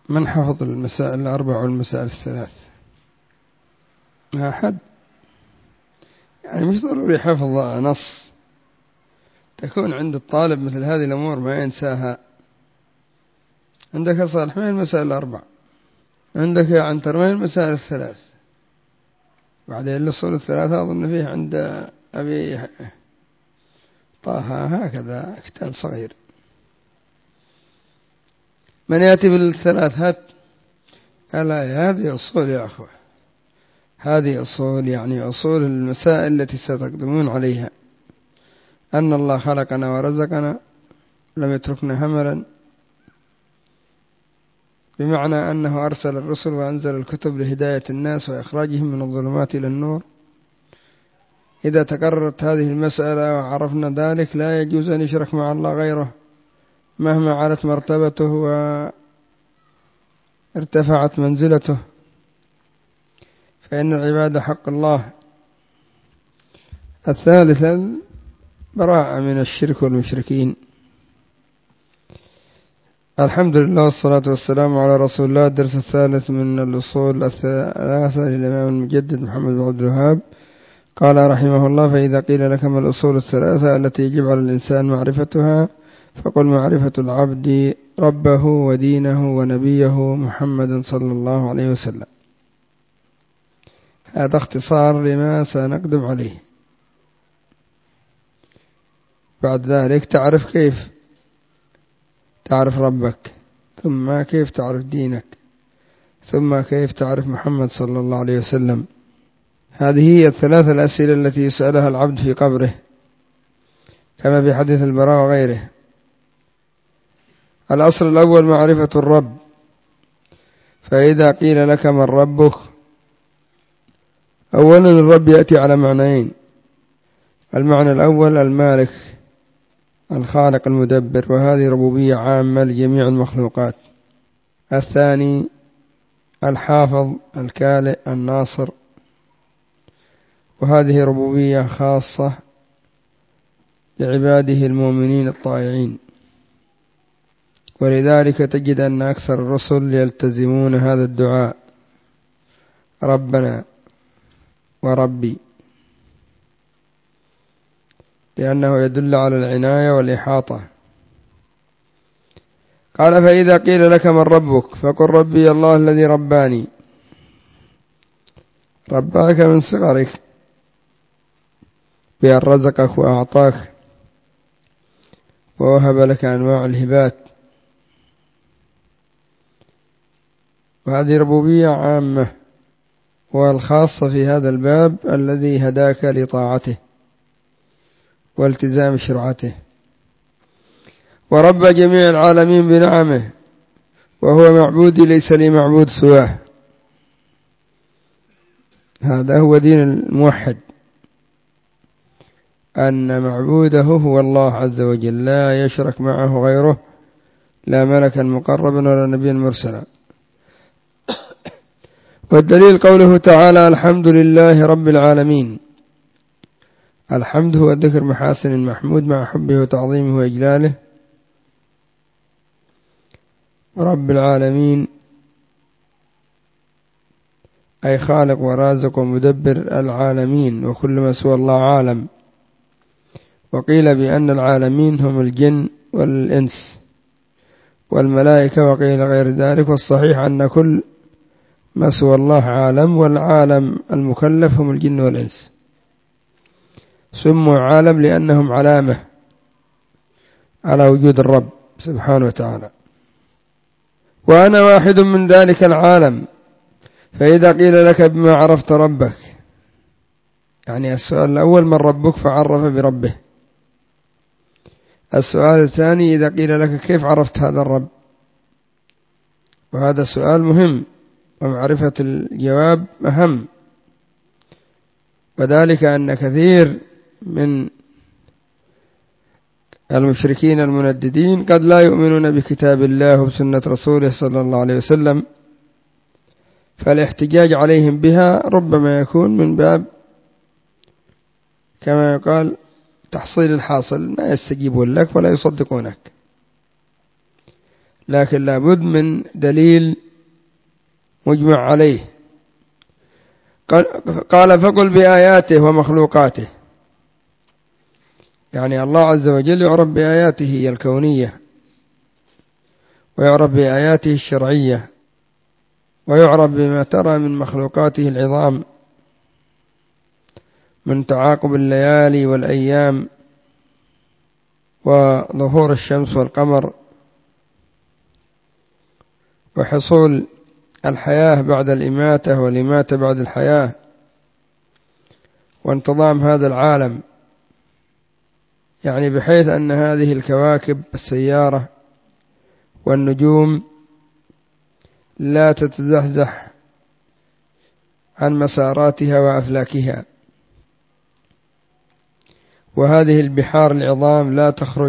من حفظ المسائل الأربع والمسائل الثلاث؟ ما أحد، يعني مش ضروري حفظ نص، تكون عند الطالب مثل هذه الأمور ما ينساها. عندك يا صالح ما هي المسائل الأربع؟ عندك يا عنتر ما هي المسائل الثلاث؟ بعدين الأصول الثلاثة أظن فيه عند أبي طه هكذا كتاب صغير. من يأتي بالثلاث هات. ألا هذه أصول يا أخوة، هذه أصول، يعني أصول المسائل التي ستقدمون عليها. أن الله خلقنا ورزقنا، لم يتركنا هملا، بمعنى أنه أرسل الرسل وأنزل الكتب لهداية الناس وإخراجهم من الظلمات إلى النور. إذا تكررت هذه المسألة وعرفنا ذلك لا يجوز أن يشرك مع الله غيره مهما علت مرتبته وارتفعت منزلته، فإن العبادة حق الله. الثالثة براءة من الشرك والمشركين. الحمد لله والصلاة والسلام على رسول الله. الدرس الثالث من الأصول الثلاثة للإمام المجدد محمد بن عبد الوهاب. قال رحمه الله: فإذا قيل لك ما الأصول الثلاثة التي يجب على الإنسان معرفتها، فقل معرفة العبد ربه ودينه ونبيه محمد صلى الله عليه وسلم. هذا اختصار لما سنقدم عليه. بعد ذلك تعرف كيف تعرف ربك، ثم كيف تعرف دينك، ثم كيف تعرف محمد صلى الله عليه وسلم. هذه هي الثلاث الأسئلة التي يسألها العبد في قبره، كما في حديث البراء وغيره. الأصل الأول معرفة الرب. فإذا قيل لك من ربك، أولا الرب يأتي على معنيين: المعنى الأول المالك الخالق المدبر، وهذه ربوبية عامة لجميع المخلوقات. الثاني الحافظ الكالئ الناصر، وهذه ربوبية خاصة لعباده المؤمنين الطائعين. ولذلك تجد أن أكثر الرسل يلتزمون هذا الدعاء: ربنا وربي، لأنه يدل على العناية والإحاطة. قال: فإذا قيل لك من ربك فقل ربي الله الذي رباني. رباك من صغرك بأن رزقك وأعطاك ووهب لك أنواع الهبات، وهذه ربوبية عامة. والخاصة في هذا الباب الذي هداك لطاعته والتزام شرعته، ورب جميع العالمين بنعمه، وهو معبودي ليس لي معبود سواه. هذا هو دين الموحد، أن معبوده هو الله عز وجل، لا يشرك معه غيره، لا ملكا مقربا ولا نبيا مرسلا. والدليل قوله تعالى: الحمد لله رب العالمين. الحمد هو ذكر محاسن المحمود مع حبه وتعظيمه وإجلاله. رب العالمين أي خالق ورازق ومدبر العالمين، وكل ما سوى الله عالم. وقيل بأن العالمين هم الجن والإنس والملائكة، وقيل غير ذلك. والصحيح أن كل ما سوى الله عالم، والعالم المكلف هم الجن والإنس. سموا عالم لأنهم علامة على وجود الرب سبحانه وتعالى، وأنا واحد من ذلك العالم. فإذا قيل لك بما عرفت ربك، يعني السؤال الأول من ربك فعرف بربه. السؤال الثاني إذا قيل لك كيف عرفت هذا الرب، وهذا سؤال مهم، ومعرفة الجواب أهم. وذلك أن كثير من المشركين المنددين قد لا يؤمنون بكتاب الله وبسنة رسوله صلى الله عليه وسلم، فالاحتجاج عليهم بها ربما يكون من باب كما يقال تحصيل الحاصل، ما يستجيبون لك ولا يصدقونك. لكن لابد من دليل مجمع عليه. قال فقل بآياته ومخلوقاته، يعني الله عز وجل يعرف بآياته الكونية، ويعرف بآياته الشرعية، ويعرف بما ترى من مخلوقاته العظام من تعاقب الليالي والأيام وظهور الشمس والقمر وحصول الحياة بعد الإماتة والإماتة بعد الحياة وانتظام هذا العالم، يعني بحيث أن هذه الكواكب السيارة والنجوم لا تتزحزح عن مساراتها وأفلاكها، وهذه البحار العظام لا تخرج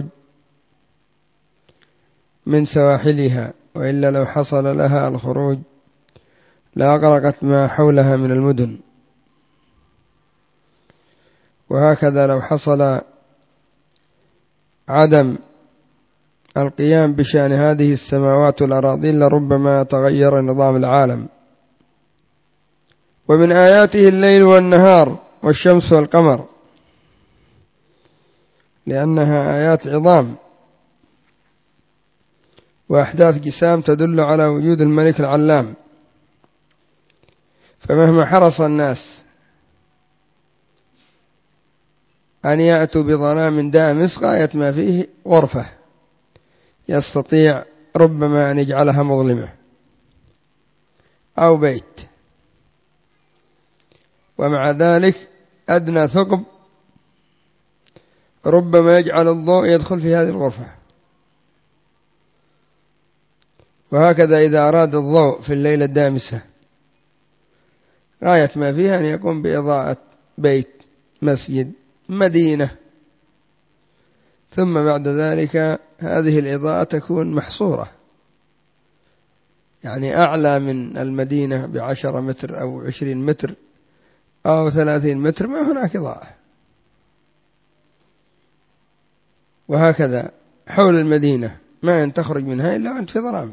من سواحلها، وإلا لو حصل لها الخروج لأغرقت ما حولها من المدن. وهكذا لو حصل عدم القيام بشأن هذه السماوات والأراضين لربما تغير نظام العالم. ومن آياته الليل والنهار والشمس والقمر، لأنها آيات عظام وأحداث جسام تدل على وجود الملك العلام، فمهما حرص الناس أن يأتوا بظلام دامس غاية ما فيه غرفة يستطيع ربما أن يجعلها مظلمة أو بيت، ومع ذلك أدنى ثقب ربما يجعل الضوء يدخل في هذه الغرفة. وهكذا إذا أراد الضوء في الليلة الدامسة غاية ما فيها أن يقوم بإضاءة بيت، مسجد، مدينة، ثم بعد ذلك هذه الإضاءة تكون محصورة، يعني أعلى من المدينة ب10 متر أو 20 متر أو 30 متر ما هناك إضاءة. وهكذا حول المدينة ما أن تخرج منها إلا وأنت في ظلام،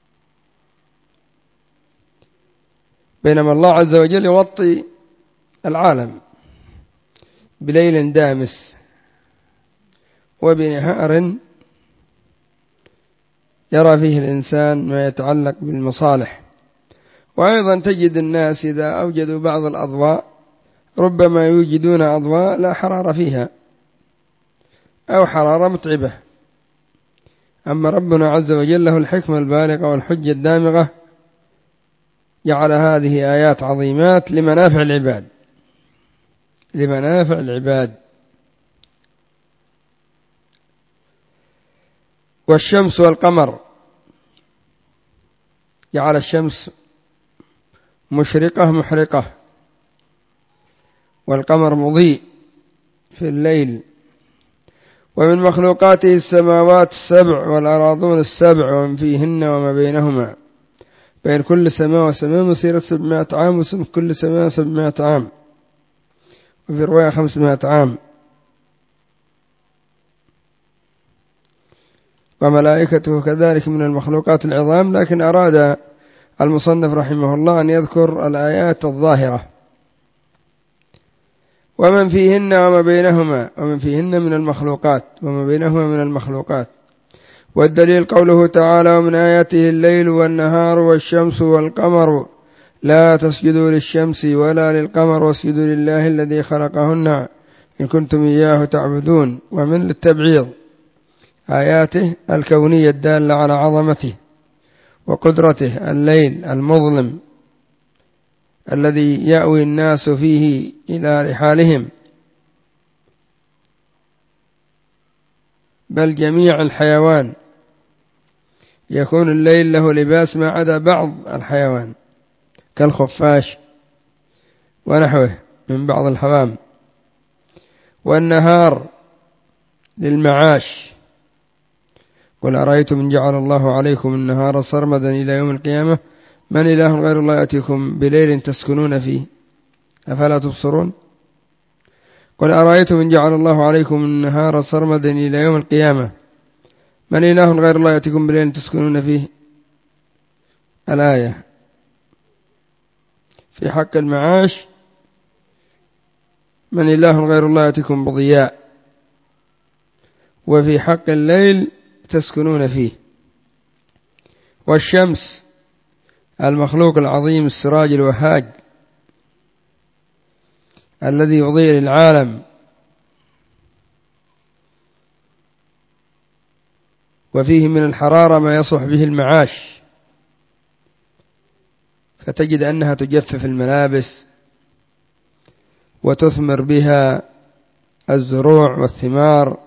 بينما الله عز وجل يوطي العالم بليل دامس وبنهار يرى فيه الإنسان ما يتعلق بالمصالح. وأيضا تجد الناس إذا أوجدوا بعض الأضواء ربما يوجدون أضواء لا حرارة فيها أو حرارة متعبة، أما ربنا عز وجل له الحكمة البالغة والحجة الدامغة، جعل هذه آيات عظيمات لمنافع العباد، لمنافع العباد. والشمس والقمر، جعل الشمس مشرقة محرقة، والقمر مضيء في الليل. ومن مخلوقاته السماوات السبع والأراضون السبع ومن فيهن وما بينهما، بين كل سماء وسماء مسيرة 700 عام، وسم كل سماء 700 عام، وفي رواية 500 عام. وملائكته كذلك من المخلوقات العظام، لكن أراد المصنف رحمه الله أن يذكر الآيات الظاهرة. ومن فيهن وما بينهما، ومن فيهن من المخلوقات وما بينهما من المخلوقات. والدليل قوله تعالى: ومن آياته الليل والنهار والشمس والقمر لا تسجدوا للشمس ولا للقمر واسجدوا لله الذي خلقهن إن كنتم إياه تعبدون. ومن للتبعيض آياته الكونية الدالة على عظمته وقدرته، الليل المظلم الذي يأوي الناس فيه إلى رحالهم، بل جميع الحيوان يكون الليل له لباس ما عدا بعض الحيوان كالخفاش ونحوه من بعض الحوام. والنهار للمعاش: قل أرأيتم إن جعل الله عليكم النهار سرمدا إلى يوم القيامة من إله غير الله يأتيكم بليل تسكنون فيه أفلا تبصرون. قل أرأيتم إن جعل الله عليكم النهار سرمدا إلى يوم القيامة من إله غير الله يأتيكم بليل تسكنون فيه، الآية. في حق المعاش: من إله غير الله يأتيكم بضياء. وفي حق الليل تسكنون فيه. والشمس المخلوق العظيم السراج الوهاج الذي يضيء للعالم، وفيه من الحرارة ما يصلح به المعاش، فتجد أنها تجفف الملابس وتثمر بها الزروع والثمار،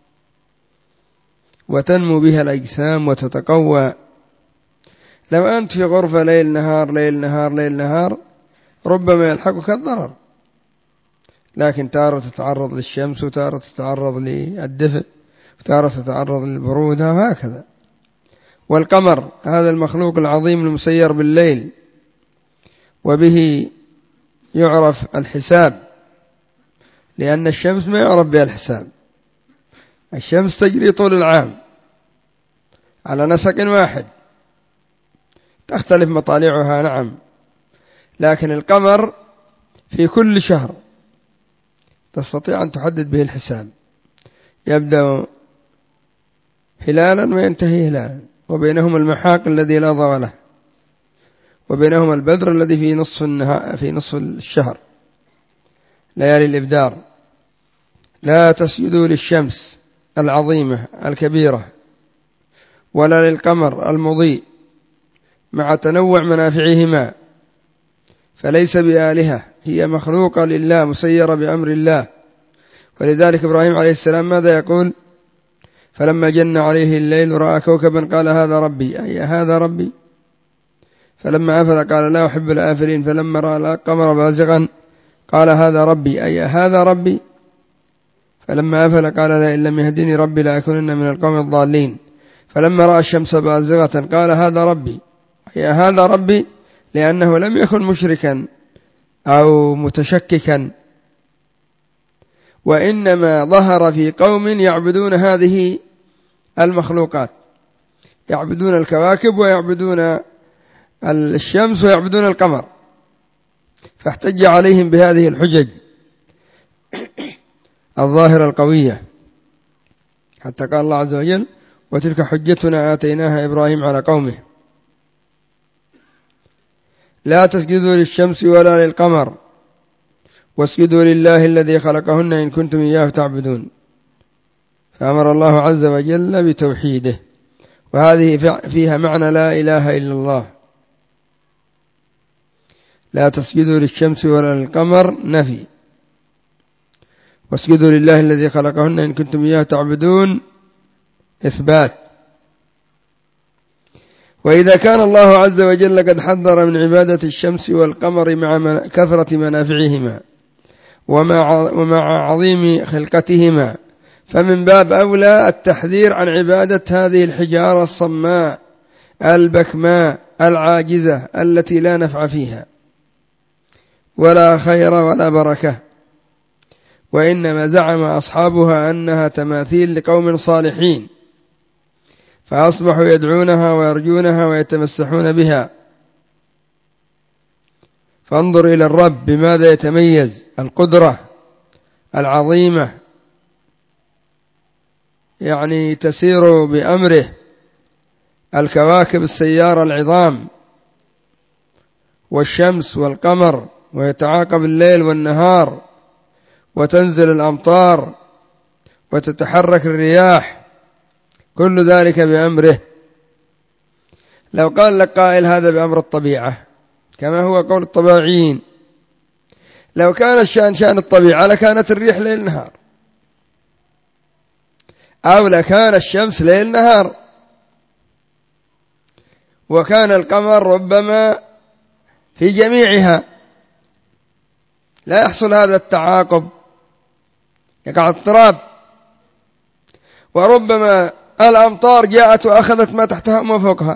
وتنمو بها الأجسام وتتقوى. لو أنت في غرفة ليل نهار ليل نهار ليل نهار ربما يلحقك الضرر، لكن تارة تتعرض للشمس، وتارة تتعرض للدفء، وتارة تتعرض للبرودة، وهكذا. والقمر هذا المخلوق العظيم المسير بالليل، وبه يعرف الحساب، لأن الشمس ما يعرف بها الحساب. الشمس تجري طول العام على نسق واحد، تختلف مطالعها نعم، لكن القمر في كل شهر تستطيع أن تحدد به الحساب، يبدأ هلالا وينتهي هلالا، وبينهما المحاق الذي لا ضوء له، وبينهما البدر الذي في نصف الشهر، ليالي الإبدار. لا تسجدوا للشمس العظيمة الكبيرة ولا للقمر المضيء مع تنوع منافعهما، فليس بآلهة، هي مخلوقة لله مسيرة بأمر الله. ولذلك إبراهيم عليه السلام ماذا يقول؟ فلما جن عليه الليل رأى كوكبا قال هذا ربي، أي هذا ربي. فلما أفل قال لا أحب الآفلين. فلما رأى القمر بازغا قال هذا ربي، أي هذا ربي. فلما أفل قال لئن لم يهدني ربي لأكونن من القوم الضالين. فلما رأى الشمس بازغة قال هذا ربي، أي هذا ربي، لأنه لم يكن مشركا أو متشككا، وإنما ظهر في قوم يعبدون هذه المخلوقات، يعبدون الكواكب ويعبدون الشمس ويعبدون القمر، فاحتج عليهم بهذه الحجج الظاهرة القوية، حتى قال الله عز وجل وتلك حجتنا آتيناها إبراهيم على قومه. لا تسجدوا للشمس ولا للقمر واسجدوا لله الذي خلقهن إن كنتم إياه تعبدون. فأمر الله عز وجل بتوحيده، وهذه فيها معنى لا إله إلا الله. لا تسجدوا للشمس ولا للقمر نفي، واسجدوا لله الذي خلقهن إن كنتم إياه تعبدون إثبات. وإذا كان الله عز وجل قد حذر من عبادة الشمس والقمر مع كثرة منافعهما ومع عظيم خلقتهما، فمن باب أولى التحذير عن عبادة هذه الحجارة الصماء البكماء العاجزة التي لا نفع فيها ولا خير ولا بركة، وإنما زعم أصحابها أنها تماثيل لقوم صالحين، فأصبحوا يدعونها ويرجونها ويتمسحون بها. فانظر إلى الرب بماذا يتميز: القدرة العظيمة، يعني تسير بأمره الكواكب السيارة العظام والشمس والقمر، ويتعاقب الليل والنهار، وتنزل الأمطار وتتحرك الرياح، كل ذلك بأمره. لو قال لك قائل هذا بأمر الطبيعة كما هو قول الطبيعيين، لو كان الشأن شأن الطبيعة لكانت الريح ليل نهار، أو لكان الشمس ليل نهار، وكان القمر ربما في جميعها، لا يحصل هذا التعاقب، يقع اضطراب. وربما الأمطار جاءت وأخذت ما تحتها وما فوقها،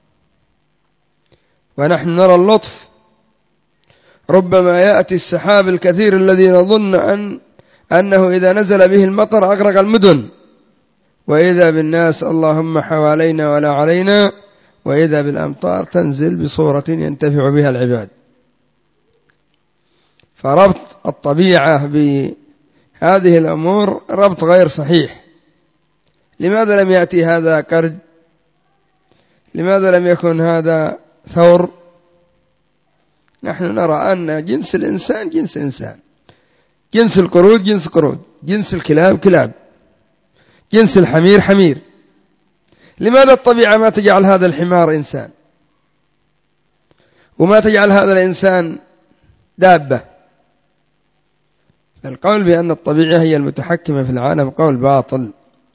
ونحن نرى اللطف. ربما يأتي السحاب الكثير الذي نظن أنه إذا نزل به المطر أغرق المدن، وإذا بالناس اللهم حوالينا ولا علينا، وإذا بالأمطار تنزل بصورة ينتفع بها العباد. فربط الطبيعة بهذه الأمور ربط غير صحيح. لماذا لم يأتي هذا قرد؟ لماذا لم يكن هذا ثور؟ نحن نرى أن جنس الإنسان جنس إنسان، جنس القرود جنس قرود، جنس الكلاب كلاب، جنس الحمير حمير. لماذا الطبيعة ما تجعل هذا الحمار إنسان، وما تجعل هذا الإنسان دابة؟ القول بأن الطبيعة هي المتحكمة في العالم قول باطل.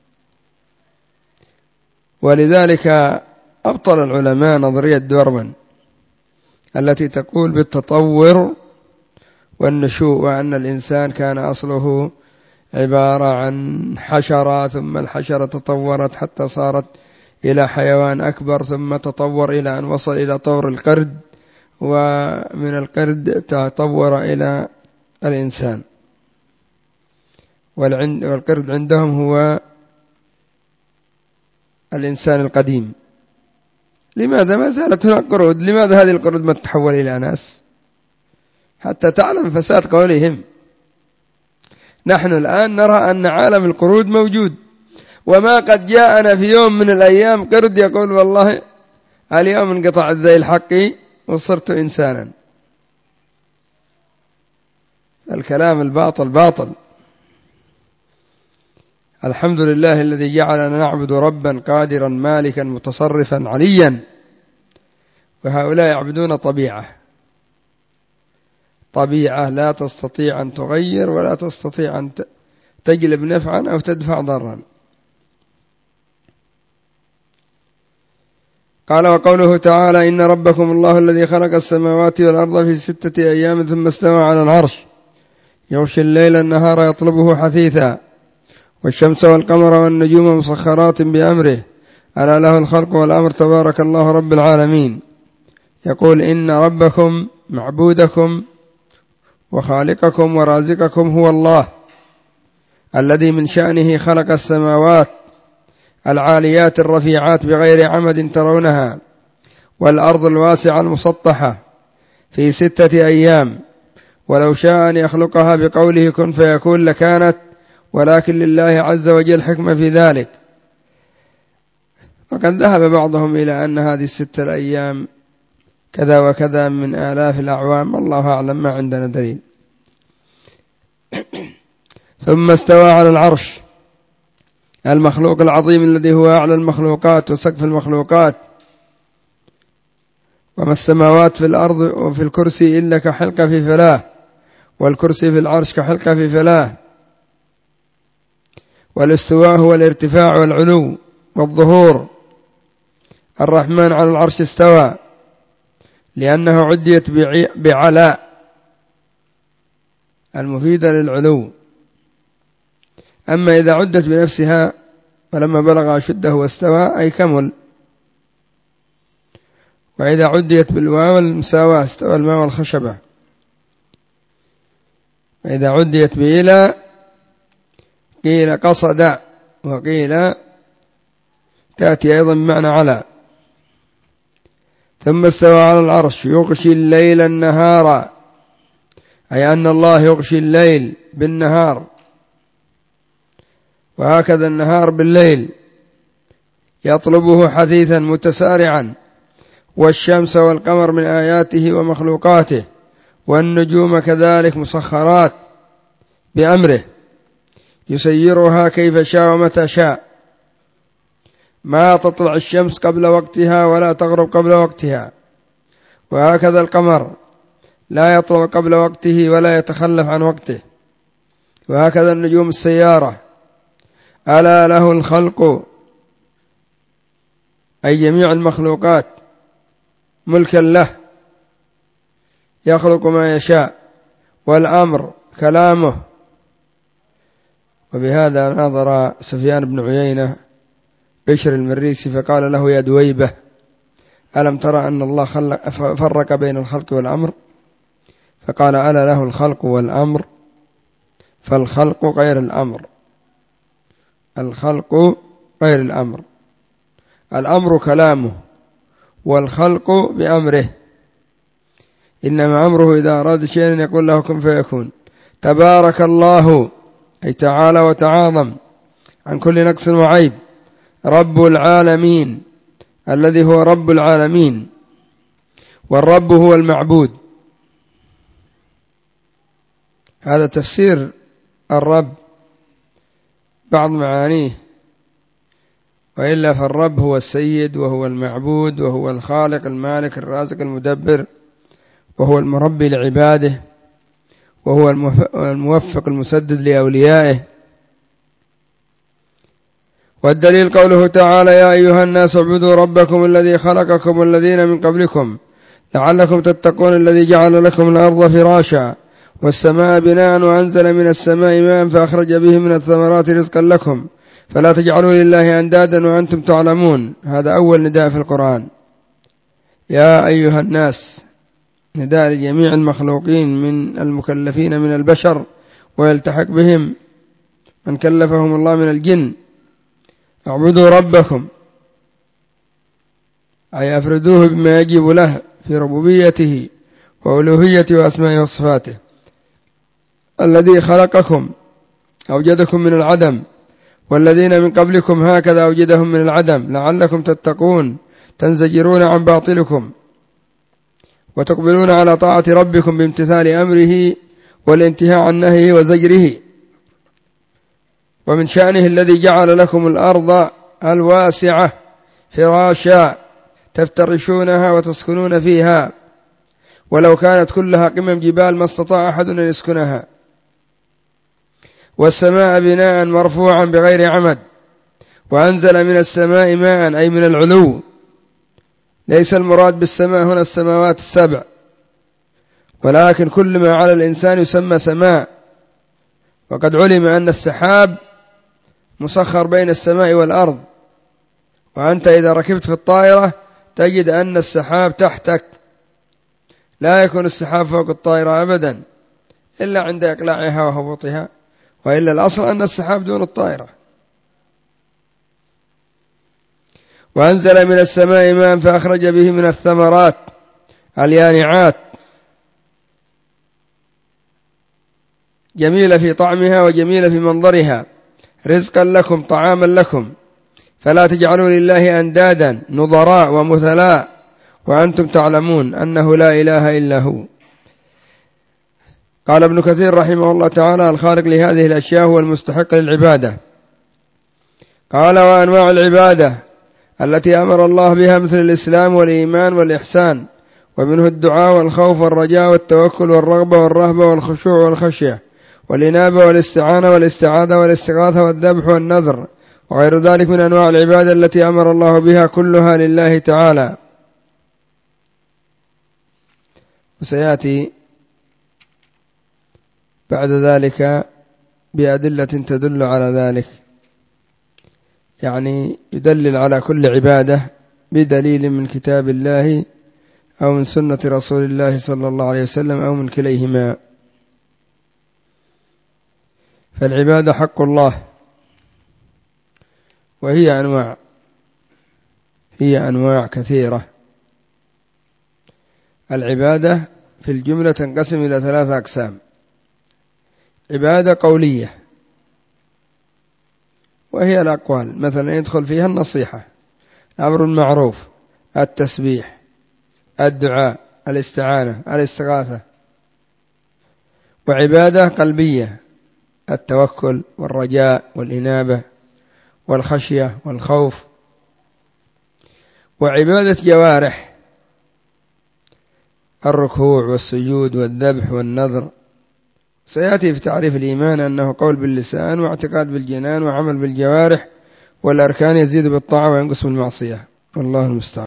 ولذلك أبطل العلماء نظرية دورمان التي تقول بالتطور والنشوء، وأن الإنسان كان أصله عبارة عن حشرة، ثم الحشرة تطورت حتى صارت إلى حيوان أكبر، ثم تطور إلى أن وصل إلى طور القرد، ومن القرد تطور إلى الإنسان. والقرد عندهم هو الإنسان القديم. لماذا ما زالت هناك قرود؟ لماذا هذه القرود ما تتحول إلى ناس حتى تعلم فساد قولهم؟ نحن الآن نرى أن عالم القرود موجود، وما قد جاءنا في يوم من الأيام قرد يقول والله اليوم انقطع الذيل حقي وصرت إنسانا. الكلام الباطل باطل. الحمد لله الذي جعلنا نعبد ربا قادرا مالكا متصرفا عليا، وهؤلاء يعبدون طبيعة لا تستطيع أن تغير ولا تستطيع أن تجلب نفعا أو تدفع ضرا. قال وقوله تعالى إن ربكم الله الذي خلق السماوات والأرض في 6 أيام ثم استوى على العرش يغشي الليل النهار يطلبه حثيثا والشمس والقمر والنجوم مسخرات بأمره ألا له الخلق والأمر تبارك الله رب العالمين. يقول إن ربكم معبودكم وخالقكم ورازقكم هو الله الذي من شأنه خلق السماوات العاليات الرفيعات بغير عمد ترونها، والأرض الواسعة المسطحة في 6 أيام، ولو شاء أن يخلقها بقوله كن فيكون لكانت، ولكن لله عز وجل حكمة في ذلك. وقد ذهب بعضهم إلى أن هذه 6 أيام كذا وكذا من آلاف الأعوام، الله أعلم، ما عندنا دليل. ثم استوى على العرش المخلوق العظيم الذي هو أعلى المخلوقات وسقف المخلوقات، وما السماوات في الأرض وفي الكرسي إلا كحلقة في فلاة، والكرسي في العرش كحلقة في فلاة. والاستواء هو الارتفاع والعلو والظهور. الرحمن على العرش استوى لأنه عديت بعلاء المفيدة للعلو. أما إذا عدت بنفسها فلما بلغ أشده واستوى أي كمل. وإذا عديت بالواو المساواة استوى الماء والخشبة. وإذا عديت بإلى قيل قصد، وقيل تأتي أيضا بمعنى على. ثم استوى على العرش يغشي الليل النهار، أي أن الله يغشي الليل بالنهار، وهكذا النهار بالليل يطلبه حثيثا متسارعا. والشمس والقمر من آياته ومخلوقاته، والنجوم كذلك مسخرات بأمره يسيرها كيف شاء ومتى شاء، ما تطلع الشمس قبل وقتها ولا تغرب قبل وقتها. وهكذا القمر لا يطلع قبل وقته ولا يتخلف عن وقته. وهكذا النجوم السيارة. ألا له الخلق أي جميع المخلوقات ملكا له يخلق ما يشاء، والأمر كلامه. وبهذا ناظر سفيان بن عيينة بشر المريسي فقال له يا دويبة ألم ترى أن الله فرق بين الخلق والأمر؟ فقال ألا له الخلق والأمر، فالخلق غير الأمر. الخلق غير الأمر. الأمر كلامه والخلق بأمره، إنما أمره إذا أراد شيئا يقول له كن فيكون. تبارك الله أي تعالى وتعاظم عن كل نقص وعيب، رب العالمين الذي هو رب العالمين، والرب هو المعبود. هذا تفسير الرب بعض معانيه، وإلا فالرب هو السيد وهو المعبود وهو الخالق المالك الرازق المدبر، وهو المربي لعباده، وهو الموفق المسدد لأوليائه. والدليل قوله تعالى يا أيها الناس اعبدوا ربكم الذي خلقكم والذين من قبلكم لعلكم تتقون الذي جعل لكم الأرض فراشا والسماء بناء وأنزل من السماء ماء فأخرج به من الثمرات رزقا لكم فلا تجعلوا لله أندادا وأنتم تعلمون. هذا أول نداء في القرآن، يا أيها الناس، نداء لجميع المخلوقين من المكلفين من البشر ويلتحق بهم من كلفهم الله من الجن. اعبدوا ربكم أي أفردوه بما يجب له في ربوبيته وألوهيته وأسمائه وصفاته، الذي خلقكم أوجدكم من العدم، والذين من قبلكم هكذا أوجدهم من العدم لعلكم تتقون، تنزجرون عن باطلكم وتقبلون على طاعة ربكم بامتثال أمره والانتهاء عن نهيه وزجره. ومن شأنه الذي جعل لكم الأرض الواسعة فراشا تفترشونها وتسكنون فيها، ولو كانت كلها قمم جبال ما استطاع أحد أن يسكنها. والسماء بناء مرفوعا بغير عمد، وأنزل من السماء ماء أي من العلو، ليس المراد بالسماء هنا السماوات السبع، ولكن كل ما على الإنسان يسمى سماء. وقد علم أن السحاب مسخر بين السماء والأرض، وأنت إذا ركبت في الطائرة تجد أن السحاب تحتك، لا يكون السحاب فوق الطائرة أبدا إلا عند إقلاعها وهبوطها، وإلا الأصل أن السحاب دون الطائرة. وأنزل من السماء ماء فأخرج به من الثمرات اليانعات، جميلة في طعمها وجميلة في منظرها، رزقا لكم طعاما لكم، فلا تجعلوا لله أندادا نظراء ومثلاء وأنتم تعلمون أنه لا إله إلا هو. قال ابن كثير رحمه الله تعالى الخالق لهذه الأشياء هو المستحق للعبادة. قال وأنواع العبادة التي أمر الله بها مثل الإسلام والإيمان والإحسان، ومنه الدعاء والخوف والرجاء والتوكل والرغبة والرهبة والخشوع والخشية والإنابة والاستعانة والاستعاذة والاستغاثة والذبح والنذر وغير ذلك من أنواع العبادة التي أمر الله بها كلها لله تعالى. وسيأتي بعد ذلك بأدلة تدل على ذلك، يعني يدلل على كل عبادة بدليل من كتاب الله أو من سنة رسول الله صلى الله عليه وسلم أو من كليهما. فالعبادة حق الله، وهي أنواع كثيرة. العبادة في الجملة تنقسم إلى 3 أقسام: عبادة قولية وهي الأقوال، مثلا يدخل فيها النصيحة، الأمر المعروف، التسبيح، الدعاء، الاستعانة، الاستغاثة. وعبادة قلبية، التوكل والرجاء والإنابة والخشية والخوف. وعبادة جوارح، الركوع والسجود والذبح والنذر. سيأتي في تعريف الإيمان أنه قول باللسان واعتقاد بالجنان وعمل بالجوارح، والأركان يزيد بالطاعة وينقص بالمعصية، والله المستعان.